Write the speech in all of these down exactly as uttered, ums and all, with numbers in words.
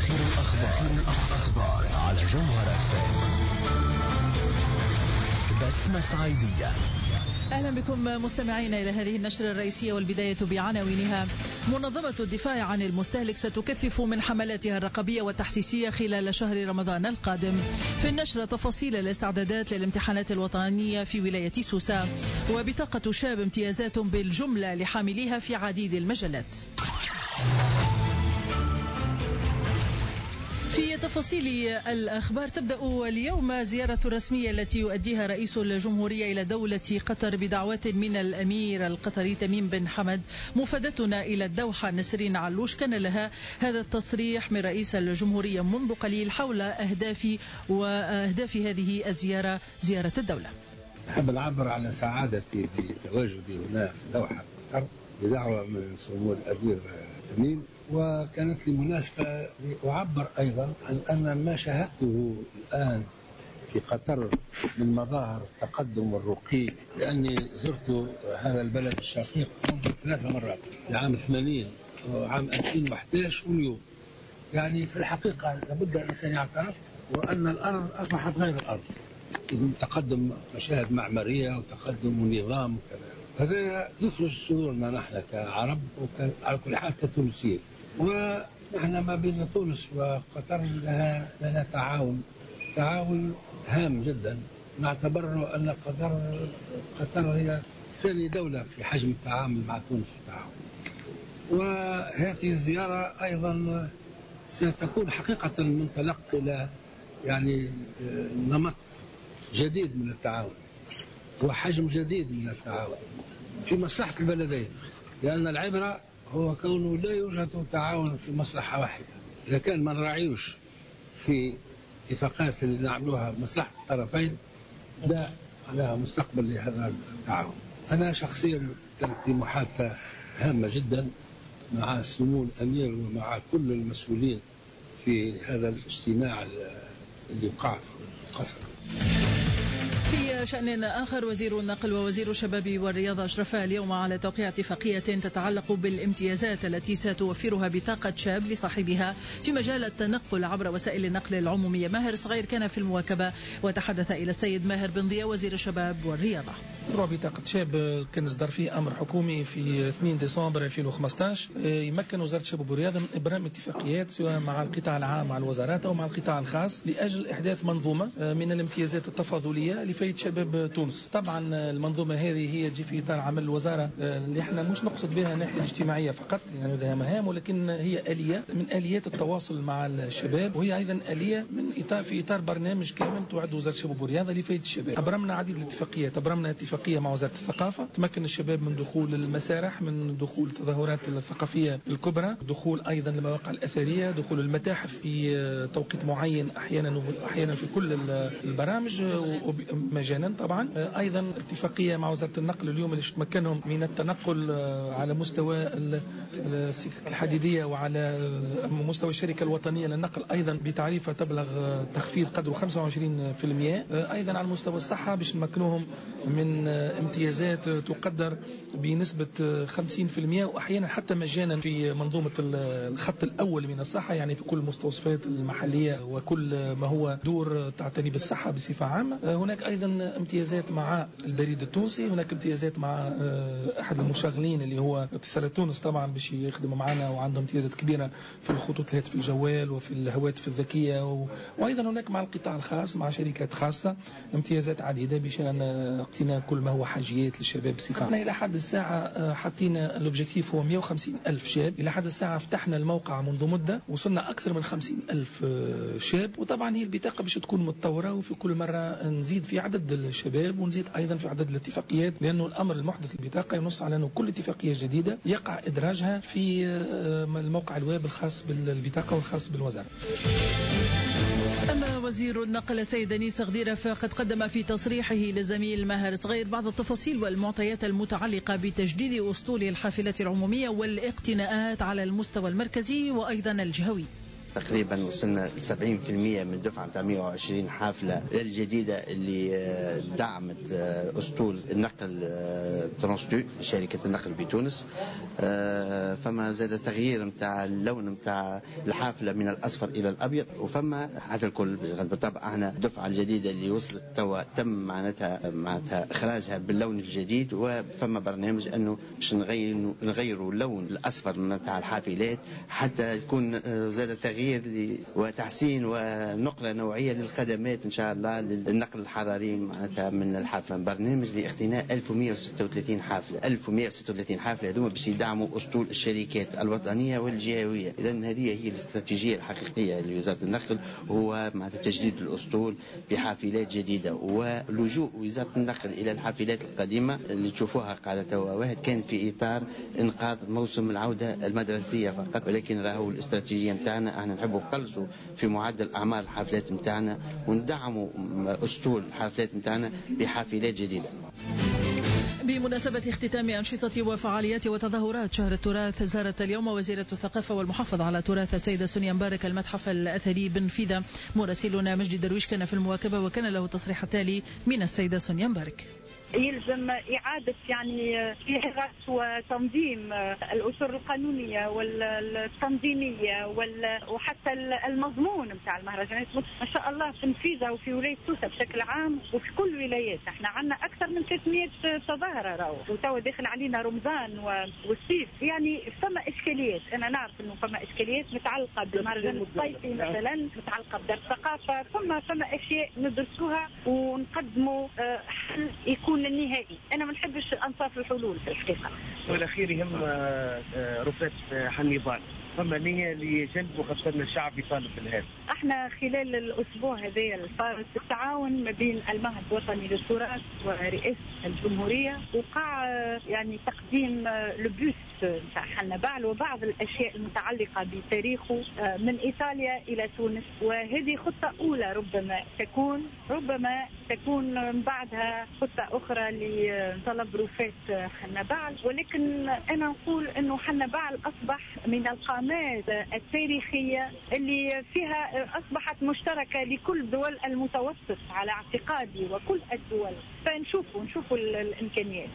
آخر الأخبار على جوهر اف ام. بسمة صعيدية. أهلا بكم مستمعينا إلى هذه النشرة الرئيسية، والبداية بعناوينها. منظمة الدفاع عن المستهلك ستكثف من حملاتها الرقابية والتحسيسية خلال شهر رمضان القادم. في النشرة تفاصيل الاستعدادات للامتحانات الوطنية في ولاية سوسة، وبطاقة شاب امتيازات بالجملة لحامليها في عديد المجالات. في تفاصيل الأخبار، تبدأ اليوم زيارة رسمية التي يؤديها رئيس الجمهورية إلى دولة قطر بدعوات من الأمير القطري تميم بن حمد. مفادتنا إلى الدوحة نسرين علوش كان لها هذا التصريح من رئيس الجمهورية منذ قليل حول أهداف وأهداف هذه الزيارة، زيارة الدولة. أحب العبر على سعادتي بتواجدي هنا في الدوحة قطر بدعوة من سمو الأمير تميم، وكانت لي مناسبة لأعبر أيضا عن أن ما شاهدته الآن في قطر من مظاهر التقدم والرقي، لأني زرت هذا البلد الشقيق منذ ثلاث مرات، العام ثمانين وعام ألفين وأحد عشر واليوم. يعني في الحقيقة لابد أن الإنسان يعترف وأن الأرض أصبحت غير الأرض، تقدم مشاهد معمارية وتقدم ونظام وكذا. هذا يفرج صدورنا نحن كعرب وعلى كل حال كتونسيين. ونحن ما بين تونس وقطر لها لنا تعاون تعاون هام جدا، نعتبر أن قطر قطر هي ثاني دولة في حجم التعامل مع تونس في التعاون. وهذه الزيارة أيضا ستكون حقيقة منطلق إلى يعني نمط جديد من التعاون وحجم جديد من التعاون في مصلحة البلدين، لأن العبرة هو كونه لا يوجد تعاون في مصلحة واحدة. إذا كان ما نراعيوش في اتفاقات اللي نعملوها مصلحة الطرفين لا لها مستقبل لهذا التعاون. أنا شخصيا كانت لي محادثة هامة جدا مع سمو الأمير ومع كل المسؤولين في هذا الاجتماع اللي وقع في القصر. في شأن آخر، وزير النقل ووزير الشباب والرياضة أشرفا اليوم على توقيع اتفاقية تتعلق بالامتيازات التي ستوفرها بطاقة شاب لصاحبها في مجال التنقل عبر وسائل النقل العمومية. ماهر صغير كان في المواكبة وتحدث إلى السيد ماهر بن ضياء وزير الشباب والرياضة. مشروع بطاقة شاب كان إصدار فيه أمر حكومي في اثنين ديسمبر ألفين وخمسة عشر، يمكن وزارة الشباب والرياضة من إبرام اتفاقيات سواء مع القطاع العام مع الوزارات أو مع القطاع الخاص لأجل إحداث منظومة من الامتيازات التفاضلية لفائدة شباب تونس. طبعا المنظومة هذه هي تجي في إطار عمل الوزارة اللي احنا مش نقصد بها الناحية الاجتماعية فقط، يعني لها مهام، ولكن هي آلية من آليات التواصل مع الشباب، وهي أيضا آلية من إطار في إطار برنامج كامل تعد وزارة الشباب والرياضة لفائدة الشباب. أبرمنا عديد الاتفاقيات، أبرمنا اتفاقية مع وزارة الثقافة تمكن الشباب من دخول المسارح، من دخول التظاهرات الثقافية الكبرى، دخول أيضا المواقع الأثرية، دخول المتاحف في توقيت معين أحيانا أحيانا في كل البرامج مجانا طبعا. أيضا اتفاقية مع وزارة النقل اليوم اللي تمكنهم من التنقل على مستوى السكك الحديدية وعلى مستوى الشركة الوطنية للنقل أيضا بتعريفة تبلغ تخفيض قدره خمسة وعشرين بالمئة. أيضا على مستوى الصحة باش نمكنوهم من امتيازات تقدر بنسبة خمسين بالمئة وأحيانا حتى مجانا في منظومة الخط الأول من الصحة، يعني في كل المستوصفات المحلية وكل ما هو دور تعتني بالصحة بصفة عامة. هناك أيضا امتيازات مع البريد التونسي، هناك امتيازات مع أحد المشغلين اللي هو اتصالات تونس طبعا باش يخدموا معنا وعندهم امتيازات كبيرة في الخطوط الهاتف الجوال وفي الهواتف الذكية و... وأيضا هناك مع القطاع الخاص مع شركات خاصة امتيازات عديدة بشأن اقتناء كل ما هو حاجيات للشباب بصفة عامة. إلى حد الساعة حطينا الأوبجيكتيف هو مئة وخمسين ألف شاب. إلى حد الساعة فتحنا الموقع منذ مدة، وصلنا أكثر من خمسين ألف شاب. وطبعا هي البطاقة باش تكون متطورة وفي كل مرة نزيد في عدد الشباب ونزيد أيضا في عدد الاتفاقيات، لأنه الأمر المحدث البطاقة ينص على أنه كل اتفاقية جديدة يقع إدراجها في الموقع الويب الخاص بالبطاقة والخاص بالوزارة. أما وزير النقل السيد أنيس غديرة فقد قدم في تصريحه لزميل ماهر صغير بعض التفاصيل والمعطيات المتعلقة بتجديد أسطول الحافلة العمومية والاقتناءات على المستوى المركزي وأيضا الجهوي. تقريبا وصلنا سبعين بالمئة من دفعة مئة وعشرين حافلة الجديدة اللي دعمت أسطول النقل ترانستو شركة النقل بتونس. فما زاد تغيير متاع اللون متاع الحافلة من الأصفر إلى الأبيض، وفما هذا الكل بالطبع احنا الدفعة الجديدة اللي وصلت توا تم معناتها معناتها إخراجها باللون الجديد، وفما برنامج أنه باش نغير نغيروا اللون الأصفر متاع الحافلات حتى يكون زاد تغيير وتحسين ونقلة نوعية للخدمات إن شاء الله للنقل الحضاري معناتها من الحافلة. برنامج لاقتناء ألف ومئة وستة وثلاثين حافلة ألف ومئة وستة وثلاثين حافلة هذوما باش يدعموا أسطول الشركات الوطنية والجهوية. إذا هذه هي الاستراتيجية الحقيقية لوزارة النقل، هو معناتها تجديد الأسطول بحافلات جديدة ولجوء وزارة النقل إلى الحافلات القديمة اللي تشوفوها قاعدة توا واحد كان في إطار إنقاذ موسم العودة المدرسية فقط، ولكن راهو الاستراتيجية متاعنا احنا نحبوا نقلصوا في معدل أعمار الحافلات متاعنا وندعموا أسطول الحافلات متاعنا بحافلات جديدة. بمناسبة اختتام أنشطة وفعاليات وتظاهرات شهر التراث، زارت اليوم وزيرة الثقافة والمحافظة على تراث السيدة سونيا مبارك المتحف الأثري بنفيذة. مراسلنا مجدي درويش كان في المواكبة وكان له التصريح التالي من السيدة سونيا مبارك. يلزم إعادة يعني صياغة وتنظيم الأسر القانونية والتنظيمية وحتى المضمون متاع المهرجانات ما شاء الله تنفيذه وفي ولاية سوسة بشكل عام وفي كل ولايات. احنا عندنا أكثر من ثلاثمئة تظاهرة راهو وتوا داخل علينا رمضان والصيف، يعني فما إشكاليات. أنا نعرف إنه فما إشكاليات متعلقة بالمهرجان الصيفي مثلا، متعلقة بدار الثقافة، فما فما أشياء ندرسوها ونقدموا حل يكون النهائي. أنا ما نحبش أنصاف الحلول في الحقيقة. والأخير يهم رفات حنيبال، فما نية لجلب وخاصة الشعب يطالب بالهذا. احنا خلال الأسبوع هذا الفارس التعاون ما بين المعهد الوطني للتراث ورئاسة الجمهورية وقع يعني تقديم لبوست نتاع حنبال وبعض الأشياء المتعلقة بتاريخه من إيطاليا إلى تونس، وهذه خطة أولى ربما تكون ربما تكون من بعدها خطة أخرى لطلب رفات حنبال. ولكن أنا نقول إنه حنبال أصبح من القامات التاريخية اللي فيها أصبحت مشتركة لكل دول المتوسط على اعتقادي وكل الدول، فنشوفوا نشوفوا الإمكانيات.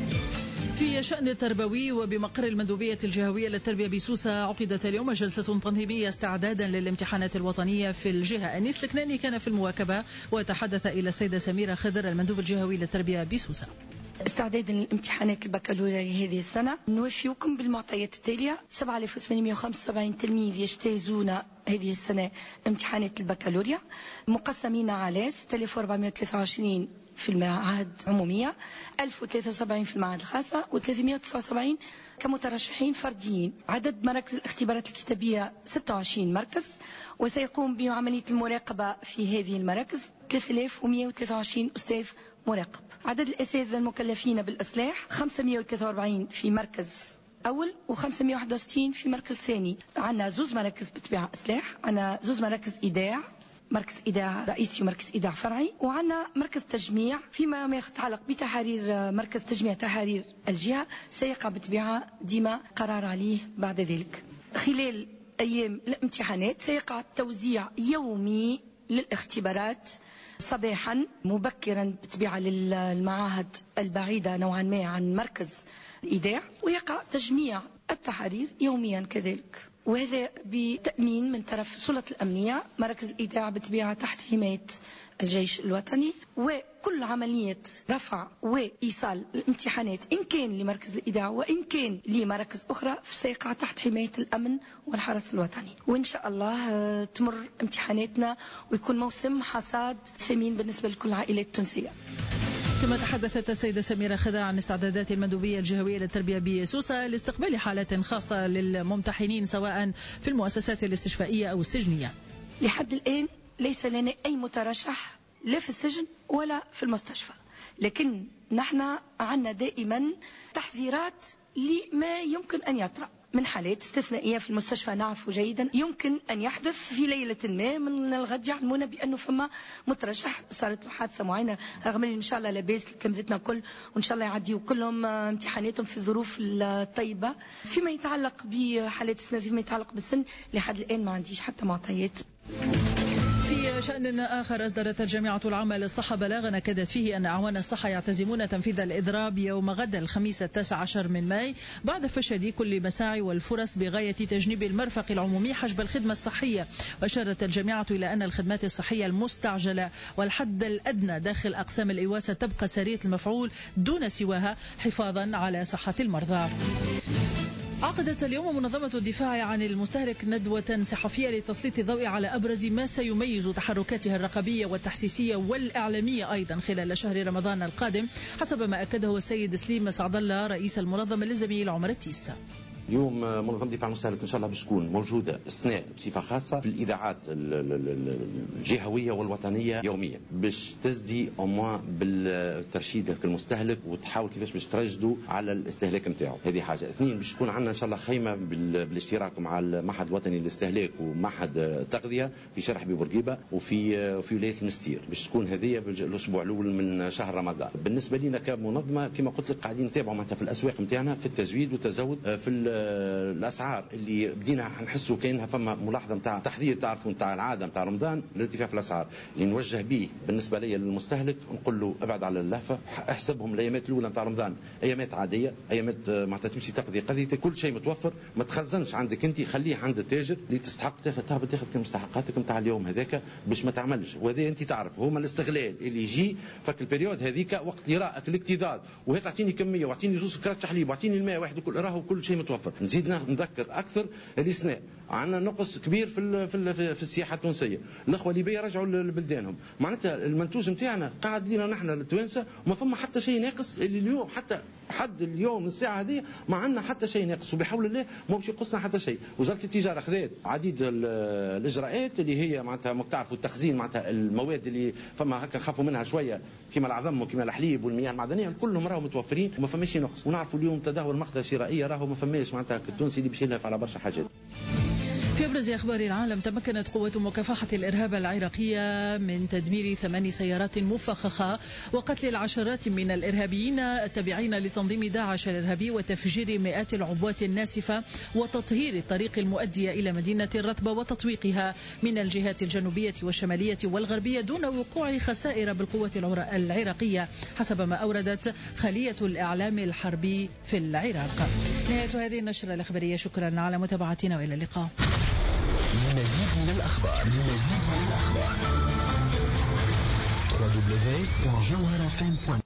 في شأن التربوي وبمقر المندوبية الجهوية للتربية بسوسة عقدت اليوم جلسة تنظيمية استعدادا للامتحانات الوطنية في الجهة. أنيس الكناني كان في المواكبة وتحدث إلى السيدة سميرة خضر المندوب الجهوي للتربية بسوسة. استعدادا للامتحانات البكالوريا لهذه السنة نوفيكم بالمعطيات التالية: سبعة آلاف وثمانمئة وخمسة وسبعين تلميذ يجتازون هذه السنة امتحانات البكالوريا مقسمين على ستة آلاف وأربعمئة وثلاثة وعشرين في المعاهد عمومية، ألف وثلاثة وسبعين في المعاهد الخاصة وثلاثمئة وتسعة وسبعين كمترشحين فرديين. عدد مراكز الاختبارات الكتابية ستة وعشرين مركز، وسيقوم بعملية المراقبة في هذه المراكز ثلاثة آلاف ومئة وثلاثة وعشرين أستاذ مراقب. عدد الأساتذة المكلفين بالإصلاح خمسمئة وثلاثة وأربعين في مركز أول وخمسمئة وواحد وستين في مركز ثاني. عندنا زوز مراكز بتبيع إصلاح، عندنا زوز مراكز إيداع، مركز إيداع رئيسي ومركز إيداع فرعي، وعندنا مركز تجميع فيما يتعلق بتحرير مركز تجميع تحرير الجهة سيقع بتبيعها ديما قرار عليه بعد ذلك. خلال أيام الامتحانات سيقع توزيع يومي للاختبارات صباحا مبكرا بتبيع للمعاهد البعيدة نوعا ما عن مركز الإيداع، ويقع تجميع التحرير يوميا كذلك، وهذا بتأمين من طرف السلطة الأمنية. مراكز الإيداع بتبيع تحت حماية الجيش الوطني، وكل عملية رفع وإيصال الامتحانات إن كان لمركز الإيداع وإن كان لمراكز أخرى سيقع تحت حماية الأمن والحرس الوطني. وإن شاء الله تمر امتحاناتنا ويكون موسم حصاد ثمين بالنسبة لكل العائلات التونسية. كما تحدثت السيدة سميرة خضر عن استعدادات المندوبية الجهوية للتربية بسوسة لاستقبال حالات خاصة للممتحنين سواء في المؤسسات الاستشفائية أو السجنية. لحد الآن ليس لنا أي مترشح لا في السجن ولا في المستشفى، لكن نحن عنا دائما تحذيرات لما يمكن أن يطرأ من حالات استثنائية في المستشفى نعرف جيدا يمكن أن يحدث في ليلة ما من الغد يعلمون بأنه فما مترشح صارت حادثة معينة، رغم أن إن شاء الله لاباس تلامذتنا كل وإن شاء الله يعديوا كلهم امتحاناتهم في الظروف الطيبة. فيما يتعلق بحالات استثنائية فيما يتعلق بالسن لحد الآن ما عنديش حتى معطيات. في شأن آخر، أصدرت الجامعة العامة للصحة بلاغا أكدت فيه أن أعوان الصحة يعتزمون تنفيذ الإضراب يوم غد الخميس التاسع عشر من ماي بعد فشل كل المساعي والفرص بغاية تجنيب المرفق العمومي حجب الخدمة الصحية. وأشارت الجامعة إلى أن الخدمات الصحية المستعجلة والحد الأدنى داخل أقسام الإواسة تبقى سرية المفعول دون سواها حفاظا على صحة المرضى. عقدت اليوم منظمة الدفاع عن المستهلك ندوة صحفية لتسليط الضوء على أبرز ما سيميز تحركاتها الرقابية والتحسيسية والإعلامية أيضا خلال شهر رمضان القادم، حسب ما أكده السيد سليم سعد الله رئيس المنظمة للزميل عمر التيس. اليوم منظمة الدفاع عن المستهلك إن شاء الله باش تكون موجودة السنة بصفة خاصة في الإذاعات الجهوية والوطنية يوميا باش تزدي أموا بالترشيد المستهلك وتحاول كيفاش باش ترشدوا على الاستهلاك نتاعو. هذه حاجة. اثنين، باش تكون عندنا إن شاء الله خيمة بالاشتراك مع المعهد الوطني للاستهلاك ومعهد التغذية في شرح ببورقيبة وفي في ولاية المستير، باش تكون هذه الأسبوع الأول من شهر رمضان. بالنسبة لنا كمنظمة كما قلت لك قاعدين نتابعوا معناتها في الأسواق نتاعنا في التزويد والتزود في الاسعار اللي بدينا نحسوا كاينها فما ملاحظه نتاع تحذير، تعرفوا نتاع العاده نتاع رمضان الارتفاع في الاسعار اللي نوجه به بالنسبه لي للمستهلك، نقول له ابعد على اللهفه، احسبهم الايامات الاولى نتاع رمضان ايامات عاديه، ايامات معناتها تمشي تقضي قضيتك، كل شيء متوفر، ما تخزنش عندك انت، خليه عند التاجر اللي تستحق تاخذ تهبط تاخذ مستحقاتك نتاع اليوم هذاك باش ما تعملش. وهذا انت تعرف هما الاستغلال اللي يجي فك البريود هذيك وقت اللي راك الاكتظاظ، وهي تعطيني كميه واعطيني جوز كرات حليب واعطيني الماء واحد وكل راهو كل شيء متوفر. نزيد نذكر اكثر الاثناء عندنا نقص كبير في في في السياحه التونسيه، الاخوه الليبيه رجعوا لبلدانهم، معناتها المنتوج نتاعنا قاعد لينا نحن التوانسه وما فما حتى شيء ناقص، اللي اليوم حتى حد اليوم الساعه هذه ما عندنا حتى شيء ناقص، وبحول الله ما باش يقصنا حتى شيء. وزاره التجاره خذت عديد الاجراءات اللي هي معناتها ما تعرفوا التخزين، معناتها المواد اللي فما هكا نخافوا منها شويه كما العظم وكما الحليب والمياه المعدنيه كلهم راهو متوفرين وما فماش شيء نقص. ونعرفوا اليوم تدهور مقدره شرائيه راهو ما فماش معناتها التونسي اللي باش يلهف على برشا حاجات. في أبرز أخبار العالم، تمكنت قوة مكافحة الإرهاب العراقية من تدمير ثماني سيارات مفخخة وقتل العشرات من الإرهابيين التابعين لتنظيم داعش الإرهابي وتفجير مئات العبوات الناسفة وتطهير الطريق المؤدية إلى مدينة الرتبة وتطويقها من الجهات الجنوبية والشمالية والغربية دون وقوع خسائر بالقوات العراقية، حسب ما أوردت خلية الإعلام الحربي في العراق. نهاية هذه النشرة الإخبارية، شكرا على متابعتنا وإلى اللقاء. مزيد من الأخبار مزيد من الأخبار دبليو دبليو دبليو دوت جوهرة إف إم